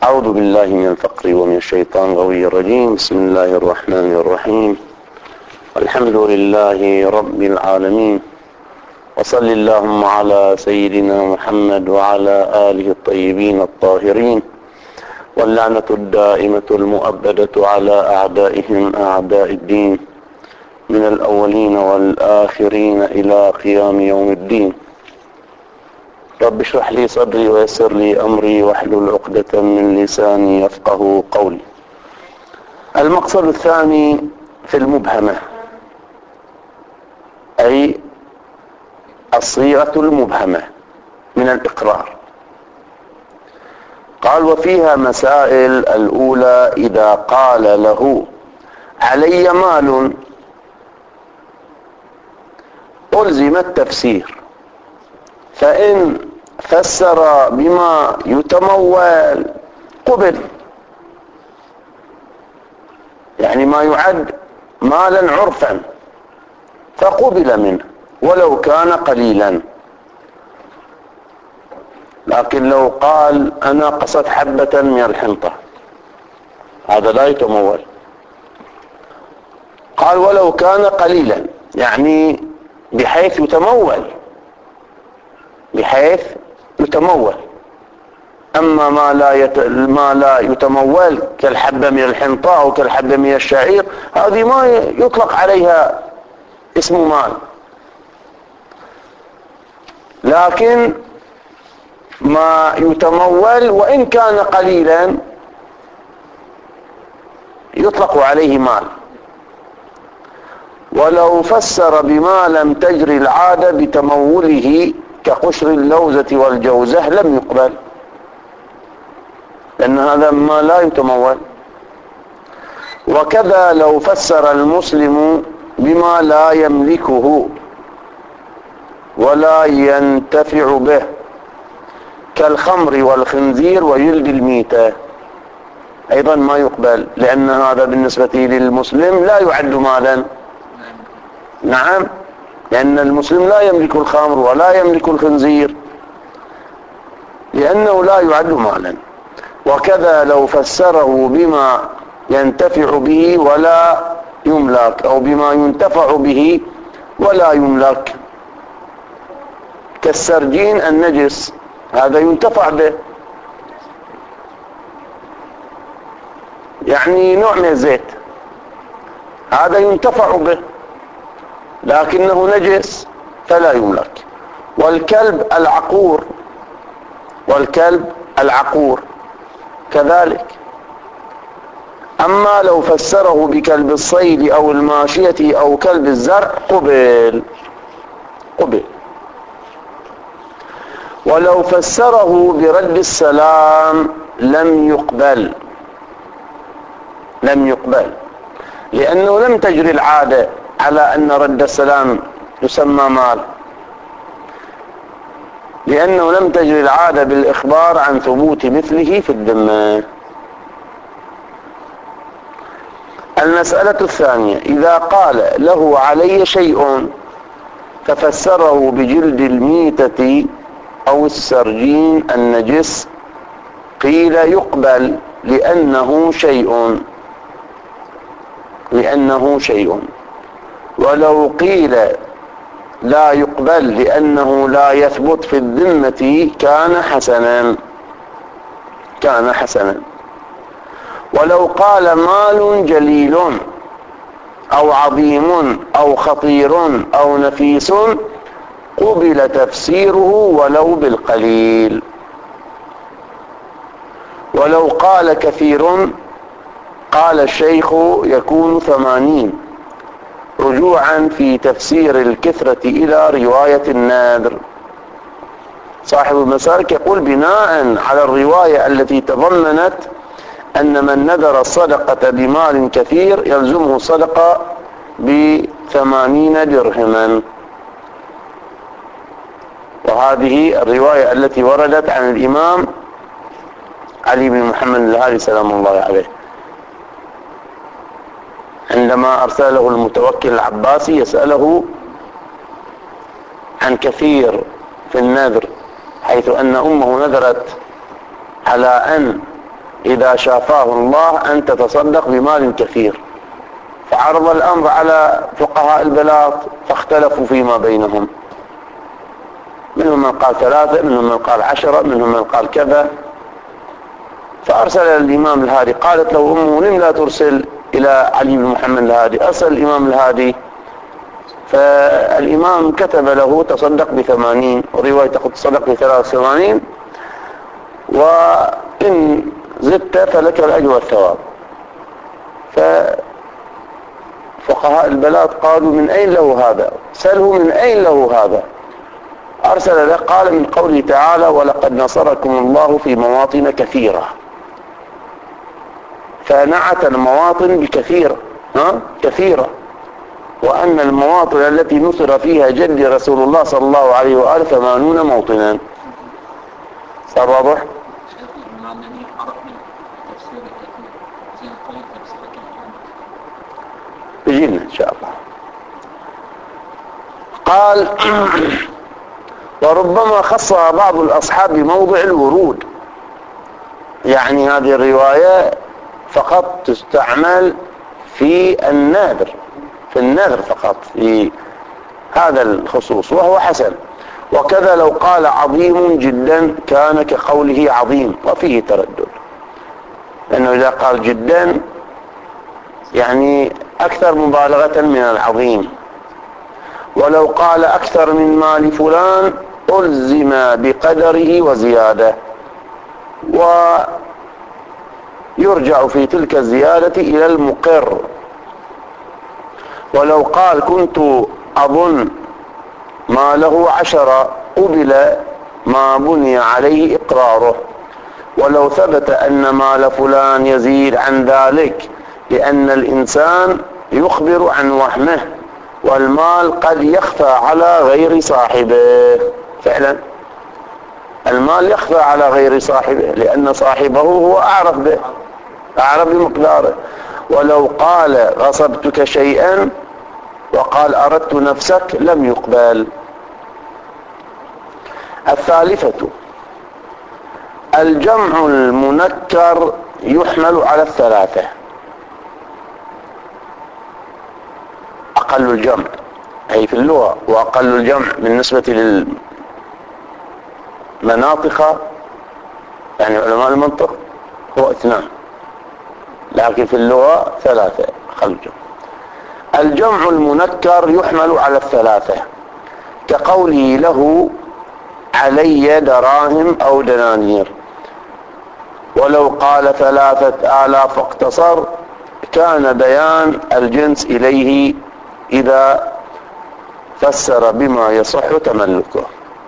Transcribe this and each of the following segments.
أعوذ بالله من الفقر ومن الشيطان الغوي الرجيم. بسم الله الرحمن الرحيم. الحمد لله رب العالمين، وصل اللهم على سيدنا محمد وعلى آله الطيبين الطاهرين، واللعنة الدائمة المؤبدة على أعدائهم أعداء الدين من الأولين والآخرين إلى قيام يوم الدين. رب اشرح لي صدري ويسر لي أمري واحلل عقدة من لساني يفقه قولي. المقصد الثاني في المبهمة، أي الصيغة المبهمة من الإقرار. قال: وفيها مسائل. الأولى: إذا قال له علي مال ألزم التفسير، فإن فسر بما يتمول قبل، يعني ما يعد مالا عرفا فقبل منه ولو كان قليلا. لكن لو قال أنا قصد حبة من الحنطة، هذا لا يتمول. قال ولو كان قليلا، يعني بحيث يتمول، بحيث يتمول. أما ما لا يتمول كالحبة من الحنطة أو كالحبة من الشعير، هذه ما يطلق عليها اسم مال. لكن ما يتمول وإن كان قليلا يطلق عليه مال. ولو فسر بما لم تجري العادة بتموله كقشر اللوزة والجوزة لم يقبل، لأن هذا ما لا يتمول. وكذا لو فسر المسلم بما لا يملكه ولا ينتفع به كالخمر والخنزير وجلد الميتة، أيضا ما يقبل، لأن هذا بالنسبة للمسلم لا يعد مالا. نعم، لأن المسلم لا يملك الخمر ولا يملك الخنزير، لأنه لا يعد مالا. وكذا لو فسره بما ينتفع به ولا يملك، أو بما ينتفع به ولا يملك، كالسرجين النجس، هذا ينتفع به، يعني نوع من الزيت، هذا ينتفع به لكنه نجس فلا يملك. والكلب العقور، والكلب العقور كذلك. أما لو فسره بكلب الصيد أو الماشية أو كلب الزرع قبل. ولو فسره برد السلام لم يقبل، لأنه لم تجري العادة على أن رد السلام يسمى مال، لأنه لم تجري العادة بالإخبار عن ثبوت مثله في الذمة. المسألة الثانية: إذا قال له علي شيء ففسره بجلد الميتة أو السرجين النجس، قيل يقبل لأنه شيء. ولو قيل لا يقبل لأنه لا يثبت في الذمة كان حسنا. ولو قال مال جليل أو عظيم أو خطير أو نفيس قبل تفسيره ولو بالقليل. ولو قال كثير، قال الشيخ يكون 80، رجوعا في تفسير الكثرة إلى رواية النادر. صاحب المسالك يقول: بناء على الرواية التي تضمنت أن من نذر الصدقة بمال كثير يلزمه صدقة ب80 درهما. وهذه الرواية التي وردت عن الإمام علي بن محمد الهادي سلام الله عليه، عندما أرسله المتوكل العباسي يسأله عن كثير في النذر، حيث أن أمه نذرت على أن إذا شافاه الله أن تتصدق بمال كثير. فعرض الأمر على فقهاء البلاط فاختلفوا فيما بينهم، منهم من قال 3، منهم من قال 10، منهم من قال كذا. فأرسل الإمام الهادي، قالت له أمه لم لا ترسل إلى علي بن محمد الهادي؟ أرسل الإمام الهادي، فالإمام كتب له تصدق ب80، ورواية تقول تصدق ب83، وإن زدت فلك الأجر والثواب. ففقهاء البلاد قالوا من أين له هذا؟ سأله من أين له هذا؟ أرسل له، قال من قوله تعالى ولقد نصركم الله في مواطن كثيرة. فنعت المواطن بكثيرة، كثيرة، وأن المواطن التي نصر فيها جد رسول الله صلى الله عليه وآله 80 موطنا. صار واضح؟ بيجينا إن شاء الله. قال وربما خصها بعض الأصحاب بموضع الورود، يعني هذه الرواية فقط تستعمل في النادر، في النذر فقط، في هذا الخصوص، وهو حسن. وكذا لو قال عظيم جدا كان كقوله عظيم، وفيه تردد، لأنه إذا قال جدا يعني أكثر مبالغة من العظيم. ولو قال أكثر من مال فلان ألزم بقدره وزيادة، ويرجع في تلك الزيادة إلى المقر. ولو قال كنت أظن ما له 10 قبل ما بني عليه إقراره. ولو ثبت أن مال فلان يزيد عن ذلك، لأن الإنسان يخبر عن وهمه، والمال قد يخفى على غير صاحبه. فعلا المال يخفى على غير صاحبه، لأن صاحبه هو أعرف به، أعرف بمقداره. ولو قال غصبتك شيئا وقال أردت نفسك لم يقبل. الثالثة الجمع المنكر يحمل على 3. أقل الجمع أي في اللغة، وأقل الجمع بالنسبة للمناطق يعني علماء المنطق هو 2، لكن في اللغة 3 أقل الجمع. الجمع المنكر يحمل على 3 كقوله له علي دراهم أو دنانير. ولو قال 3000 اقتصر كان بيان الجنس إليه إذا فسر بما يصح تملكه.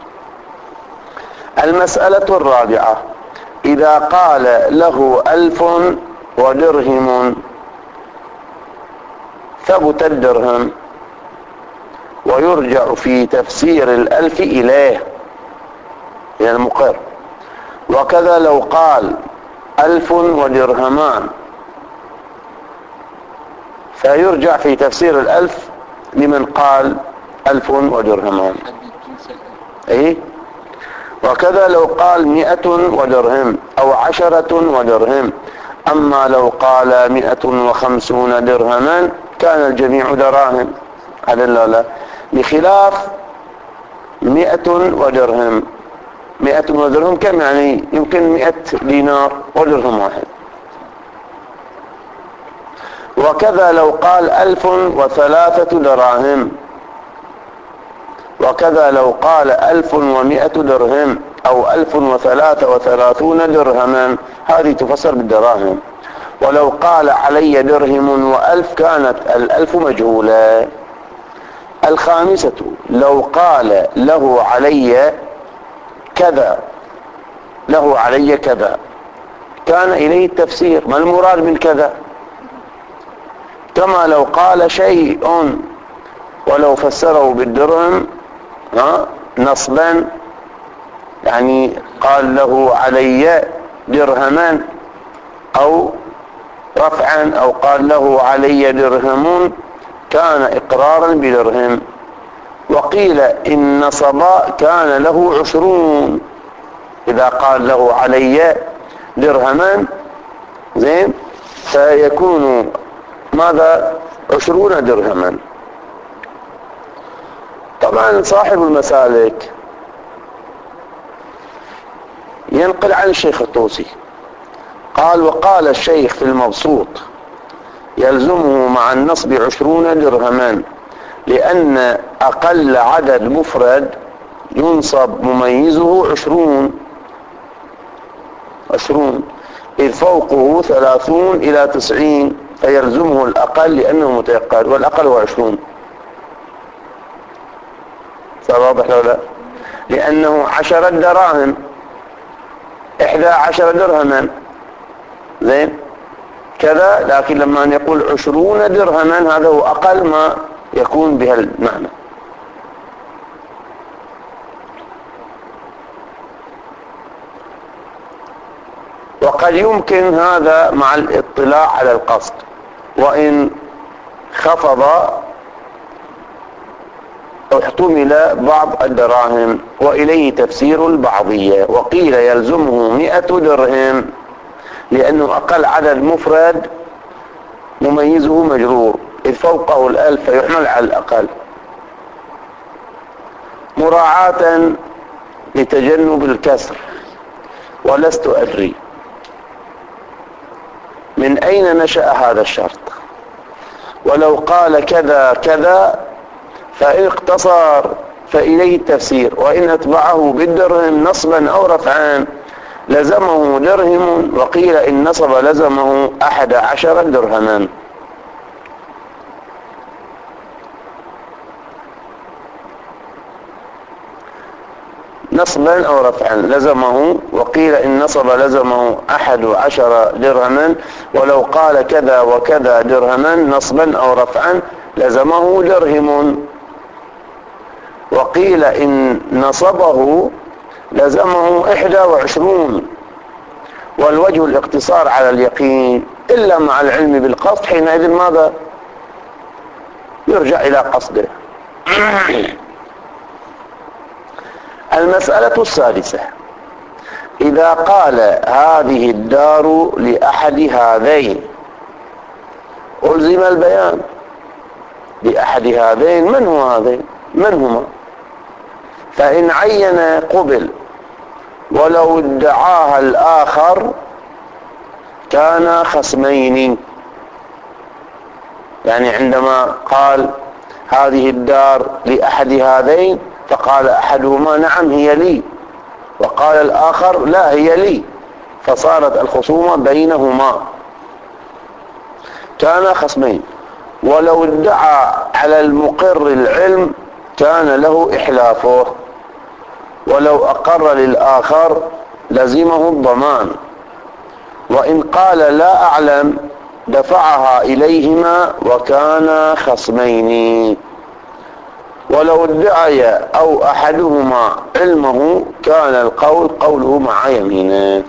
المسألة الرابعة إذا قال له 1000 ودرهم ثبت الدرهم، ويرجع في تفسير 1000 إليه إلى المقر. وكذا لو قال 1000 ودرهمان فيرجع في تفسير 1000 لمن قال 1000 ودرهمان. إيه؟ وكذا لو قال 100 ودرهم أو 10 ودرهم. أما لو قال 150 درهما كان الجميع دراهم، هذا لا، بخلاف 100 ودرهم. 100 ودرهم كم يعني؟ يمكن 100 دينار ودرهم واحد. وكذا لو قال 1003 دراهم، وكذا لو قال 1100 درهم أو 1033 درهما، هذه تفسر بالدراهم. ولو قال علي درهم و1000 كانت 1000 مجهولة. الخامسة لو قال له علي كذا، له علي كذا، كان إليه التفسير، ما المراد من كذا؟ كما لو قال شيء ولو فسره بالدرهم نصبا، يعني قال له علي درهما، أو رفعا، أو قال له علي درهم، كان إقرارا بدرهم. وقيل إن نصب كان له 20، إذا قال له علي درهما زين، فيكون ماذا؟ 20 درهما. طبعا صاحب المسالك ينقل عن الشيخ الطوسي قال: وقال الشيخ في المبسوط: يلزمه مع النصب 20 درهما، لأن أقل عدد مفرد ينصب مميزه 20، إذ فوقه 30 إلى 90، فيلزمه الأقل لأنه متيقن، والأقل هو 20. واضح لو لا؟ لأنه 10 دراهم، 11 درهما، زين كذا. لكن لما يقول 20 درهما هذا هو أقل ما يكون بها المعنى. وقد يمكن هذا مع الاطلاع على القصد، وإن خفض احتمل بعض الدراهم، وإليه تفسير البعضية. وقيل يلزمه 100 درهم، لأنه أقل عدد مفرد مميزه مجرور، إذ فوقه 1000 فيحمل على الأقل. مراعاة لتجنب الكسر. ولست أدري من أين نشأ هذا الشرط، ولو قال كذا كذا فإن اقتصر فإليه التفسير، وإن أتبعه بالدرهم نصبا أو رفعا لزمه درهم، وقيل إن نصب لزمه 11 درهما. نصبا أو رفعا لزمه، وقيل إن نصب لزمه 11 درهما، ولو قال كذا وكذا درهما نصبا أو رفعا لزمه درهم، وقيل إن نصبه لزمه 21. والوجه الاقتصار على اليقين إلا مع العلم بالقصد، حينئذ ماذا؟ يرجع إلى قصده. المسألة السادسة: إذا قال هذه الدار لأحد هذين، ألزم البيان. لأحد هذين، من هو هذين؟ من هما؟ فإن عين قبل، ولو ادعاها الآخر كان خصمين. يعني عندما قال هذه الدار لأحد هذين، فقال أحدهما نعم هي لي، وقال الآخر لا هي لي، فصارت الخصومة بينهما، كان خصمين. ولو ادعى على المقر العلم كان له إحلافه، ولو أقر للآخر لزمه الضمان، وإن قال لا أعلم دفعها إليهما وكان خصمين. ولو ادعي أو أحدهما علمه كان القول قوله مع يمينه.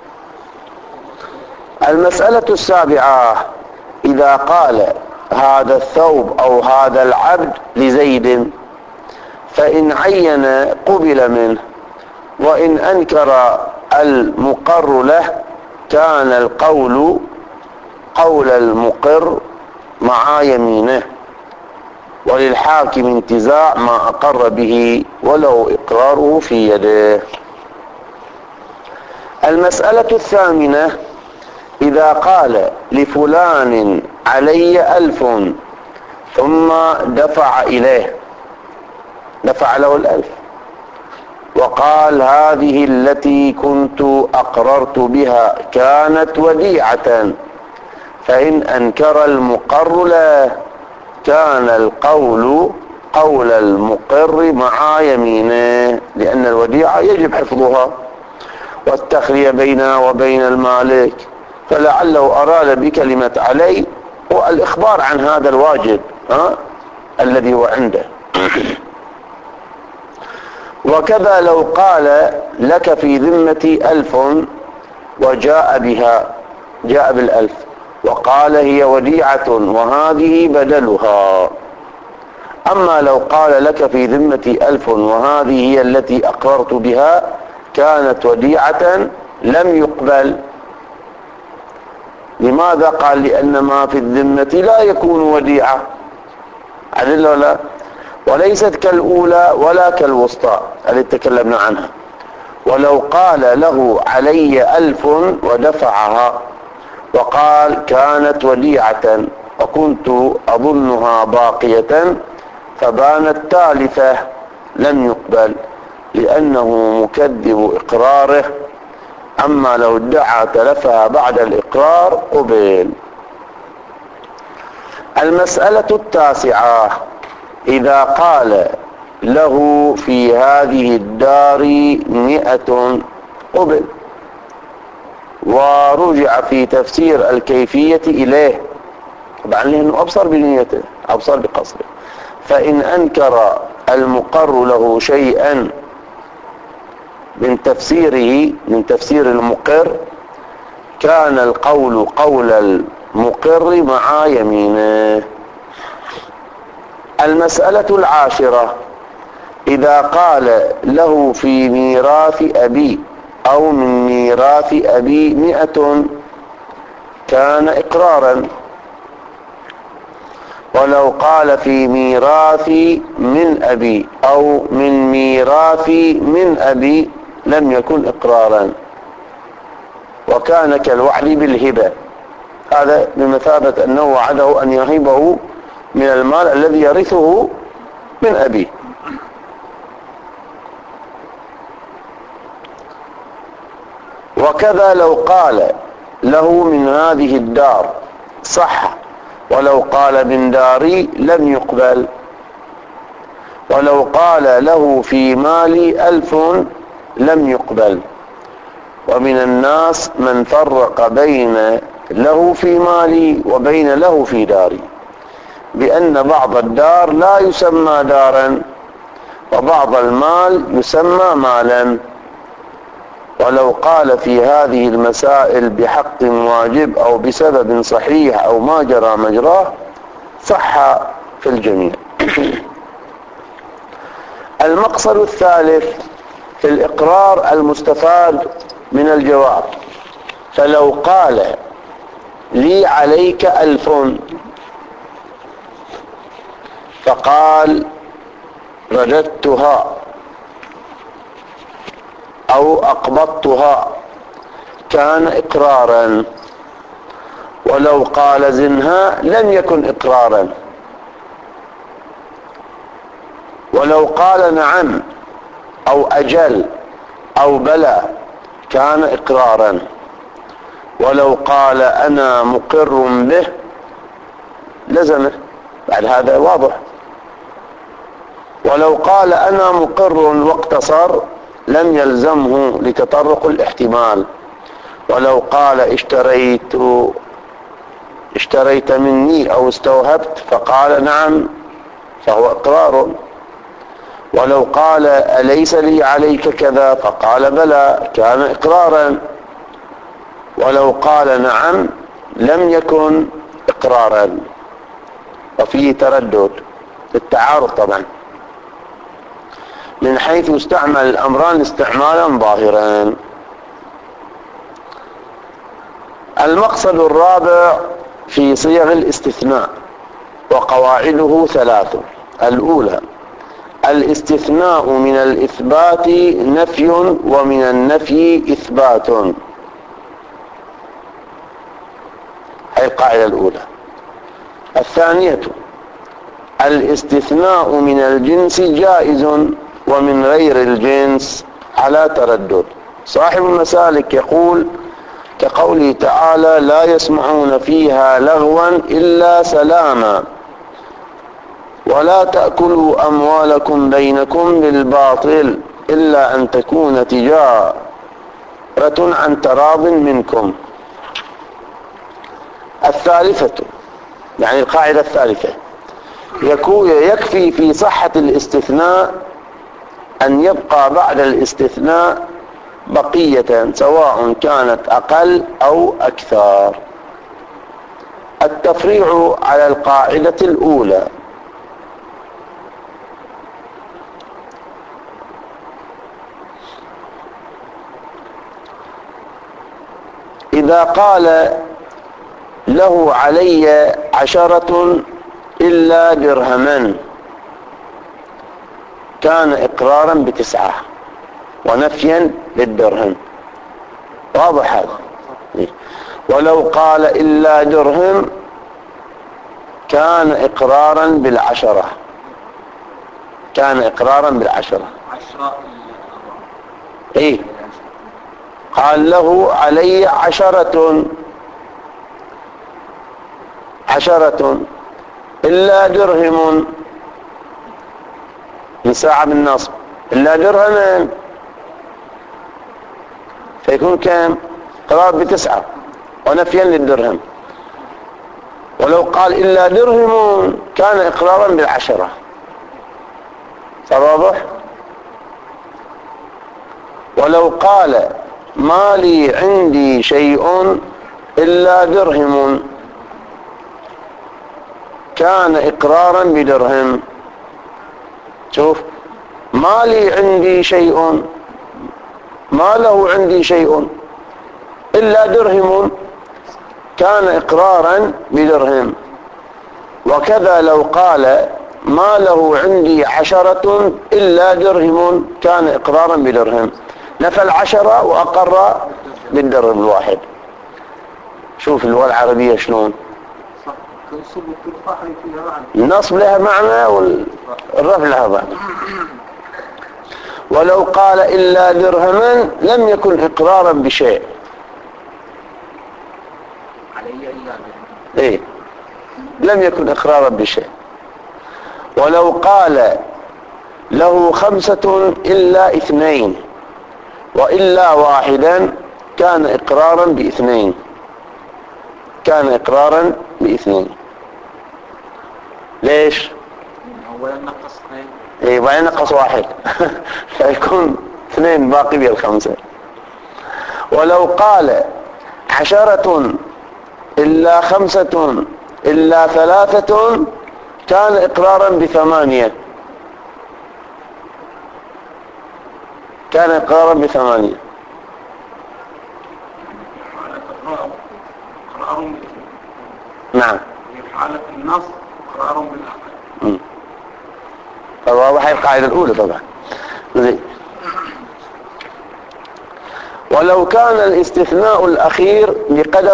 المسألة السابعة: إذا قال هذا الثوب أو هذا العبد لزيد، فإن عين قبل منه، وإن أنكر المقر له كان القول قول المقر مع يمينه، وللحاكم انتزاع ما أقر به ولو إقراره في يده. المسألة الثامنة: إذا قال لفلان علي 1000 ثم دفع إليه، دفع له 1000 وقال هذه التي كنت أقررت بها كانت وديعة، فإن أنكر المقر له كان القول قول المقر مع يمينه، لأن الوديعة يجب حفظها والتخلية بينها وبين المالك، فلعله أراد بكلمة علي والإخبار عن هذا الواجب الذي هو عنده. وكذا لو قال لك في ذمتي 1000 وجاء بها، جاء بال1000 وقال هي وديعة وهذه بدلها. أما لو قال لك في ذمتي 1000 وهذه هي التي أقررت بها كانت وديعة لم يقبل، لماذا؟ قال لأن ما في الذمة لا يكون وديعة، عدل ولا؟ وليست كالأولى ولا كالوسطى التي تكلمنا عنها. ولو قال له علي 1000 ودفعها وقال كانت وديعة وكنت أظنها باقية فبانت تالفة لم يقبل لأنه مكذب إقراره. أما لو ادعى تلفها بعد الإقرار قبل. المسألة التاسعة: إذا قال له في هذه الدار 100 قبل، ورجع في تفسير الكيفية إليه، طبعا لأنه أبصر بنيته أبصر بقصده، فإن أنكر المقر له شيئا من تفسيره من تفسير المقر كان القول قول المقر مع يمينه. المسألة العاشرة: إذا قال له في ميراث أبي أو من ميراث أبي 100 كان إقرارا، ولو قال في ميراثي من أبي أو من ميراثي من أبي لم يكن إقرارا، وكان كالوعد بالهبة، هذا بمثابة أنه وعده أن يهبه من المال الذي يرثه من أبيه. وكذا لو قال له من هذه الدار صح، ولو قال من داري لم يقبل. ولو قال له في مالي 1000 لم يقبل. ومن الناس من فرق بين له في مالي وبين له في داري، بأن بعض الدار لا يسمى دارا وبعض المال يسمى مالا. ولو قال في هذه المسائل بحق واجب أو بسبب صحيح أو ما جرى مجراه صح في الجميع. المقصد الثالث في الإقرار المستفاد من الجواب: فلو قال لي عليك 1000 فقال رددتها أو أقبضتها كان إقرارا. ولو قال زنها لم يكن إقرارا. ولو قال نعم أو أجل أو بلى كان إقرارا. ولو قال أنا مقر به لزمه، بعد هذا واضح. ولو قال أنا مقر واقتصر لم يلزمه لتطرق الاحتمال. ولو قال اشتريت مني أو استوهبت فقال نعم فهو إقرار. ولو قال أليس لي عليك كذا فقال بلى كان إقرارا. ولو قال نعم لم يكن إقرارا. وفيه تردد التعارض طبعا من حيث يستعمل الأمران استعمالا ظاهرا. المقصد الرابع في صيغ الاستثناء وقواعده 3: الأولى: الاستثناء من الإثبات نفي ومن النفي إثبات، هذه القاعدة الأولى. الثانية: الاستثناء من الجنس جائز ومن غير الجنس على تردد. صاحب المسالك يقول كقوله تعالى: لا يسمعون فيها لغوا إلا سلاما، ولا تأكلوا أموالكم بينكم بالباطل إلا أن تكون تجارة عن تراض منكم. الثالثة يعني القاعدة الثالثة: يكفي في صحة الاستثناء أن يبقى بعد الاستثناء بقية سواء كانت أقل أو أكثر. التفريع على القاعدة الأولى: إذا قال له علي 10 إلا درهما كان إقرارا ب9 ونفيا للدرهم. واضح هذا؟ ولو قال إلا درهم كان إقرارا ب10. كان إقرارا ب10. إيه، قال له علي 10 إلا درهم من ساعة من النصب، إلا درهما فيكون كم؟ إقرار ب9 ونفيا للدرهم. ولو قال إلا درهم كان إقرارا ب10. واضح؟ ولو قال ما لي عندي شيء إلا درهم كان إقرارا بدرهم. شوف، ما لي عندي شيء، ما له عندي شيء إلا درهم كان إقرارا بدرهم. وكذا لو قال ما له عندي 10 إلا درهم كان إقرارا بدرهم، نفى 10 وأقر بالدرهم الواحد. شوف اللغة العربية شلون النصب لها معنى والرفع لها معنى. ولو قال إلا درهما لم يكن إقرارا بشيء. إيه، لم يكن إقرارا بشيء. ولو قال له 5 إلا 2 وإلا واحدا كان إقرارا ب2. كان إقرارا ب2. ليش؟ أولا نقص 2. إيه، بعدين نقص 1 فيكون 2 باقي بال5. ولو قال 10 إلا 5 إلا 3 كان إقرارا ب8. كان إقرارا ب8. نعم، في حالة النص إقرار بالأقل. فواضح القاعدة الأولى طبعا. ولو كان الاستثناء الأخير بقدر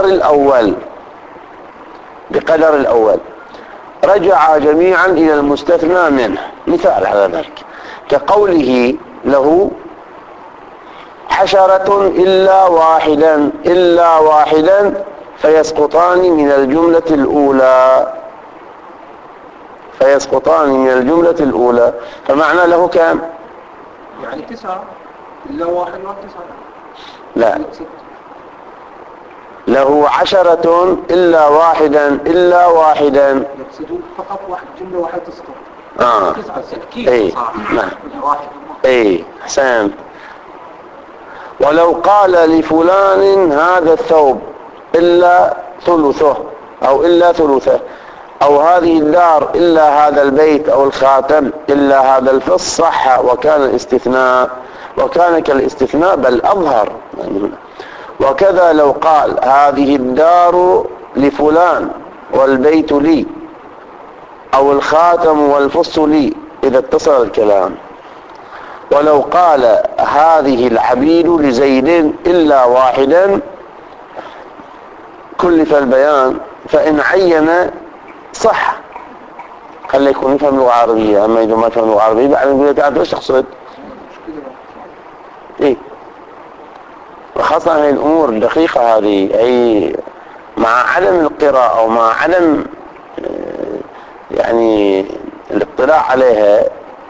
الأول رجع جميعا إلى المستثنى منه. مثال على ذلك كقوله له 10 إلا واحدا فيسقطان من الجملة الأولى. فمعنى له كم؟ يعني 9 إلا 1 و9. لا، له 10 إلا واحدا يقصدون فقط جملة واحدة تسقط. 9 اي نعم، اي حسن. ولو قال لفلان هذا الثوب إلا ثلثه أو هذه الدار إلا هذا البيت أو الخاتم إلا هذا الفص صح وكان كالاستثناء بل أظهر. وكذا لو قال هذه الدار لفلان والبيت لي أو الخاتم والفص لي إذا اتصل الكلام. ولو قال هذه العبيد لزيد إلا واحدا كلف البيان فإن عين صح. خلي يكون يفهم لغة عربية. أما إذا ما يفهم لغة عربية بعد نقول تعرف ايش تقصد؟ إيه، وخاصة هذه الأمور الدقيقة هذه أي مع عدم القراءة ومع عدم يعني الاطلاع عليها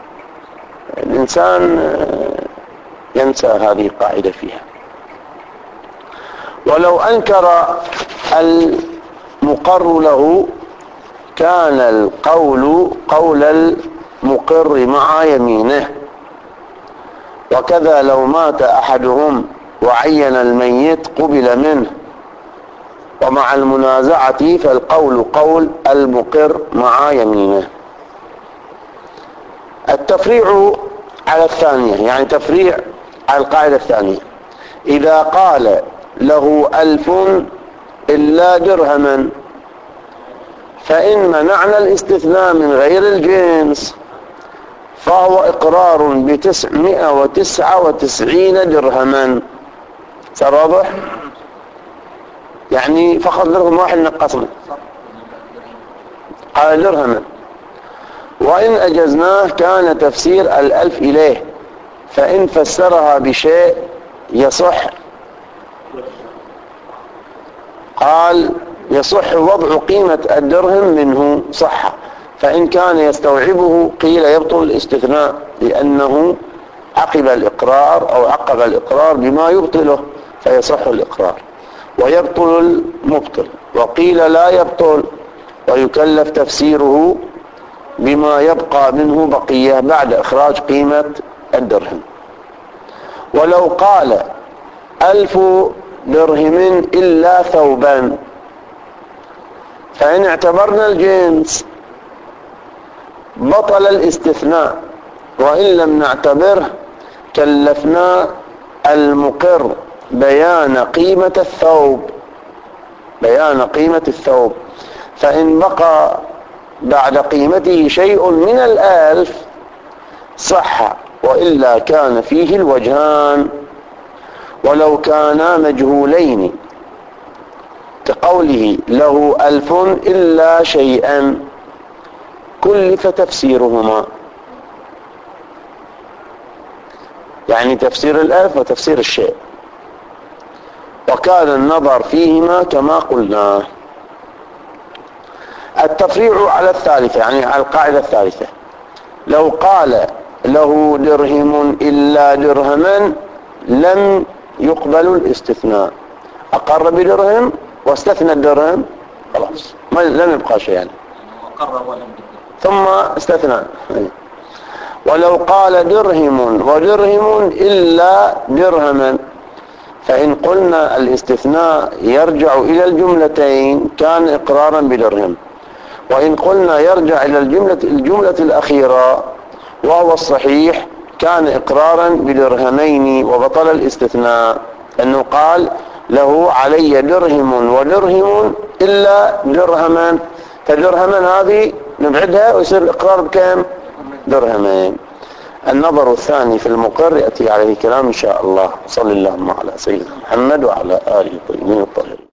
الإنسان ينسى هذه القاعدة فيها. ولو أنكر المقر له كان القول قول المقر مع يمينه. وكذا لو مات أحدهم وعين الميت قبل منه ومع المنازعة فالقول قول المقر مع يمينه. التفريع على الثانية، يعني تفريع على القاعدة الثانية. إذا قال له 1000 إلا درهما، فإن منعنا الاستثناء من غير الجنس فهو إقرار ب999 درهما. صار واضح؟ يعني فقط درهم واحد نقصنا، قال درهما. وإن أجزناه كان تفسير 1000 إليه، فإن فسرها بشيء يصح، قال يصح وضع قيمة الدرهم منه صح، فإن كان يستوعبه قيل يبطل الاستثناء لأنه عقب الإقرار بما يبطله فيصح الإقرار ويبطل المبطل، وقيل لا يبطل ويكلف تفسيره بما يبقى منه بقية بعد إخراج قيمة الدرهم. ولو قال 1000 درهم إلا ثوبا، فإن اعتبرنا الجنس بطل الاستثناء، وإن لم نعتبره كلفنا المقر بيان قيمة الثوب، فإن بقى بعد قيمته شيء من 1000 صح، وإلا كان فيه الوجهان. ولو كانا مجهولين كقوله له 1000 إلا شيئا كلف تفسيرهما، يعني تفسير 1000 وتفسير الشيء، وكان النظر فيهما كما قلنا. التفريع على الثالثة، يعني على القاعدة الثالثة، لو قال له درهم إلا درهما لم يقبل الاستثناء، أقر بدرهم واستثنى الدرهم خلاص لم يبقى شيئا، يعني ثم استثنى. ولو قال درهم ودرهم إلا درهما، فإن قلنا الاستثناء يرجع إلى الجملتين كان إقرارا بدرهم، وإن قلنا يرجع إلى الجملة الأخيرة وهو الصحيح كان إقرارا بدرهمين وبطل الاستثناء، أنه قال له علي درهم ودرهم إلا درهما، فدرهما هذه نبعدها ويصير الإقرار بكم؟ درهمين. النظر الثاني في المقر يأتي عليه كلام إن شاء الله. صلى اللهم على سيدنا محمد وعلى آله الطيبين الطاهرين.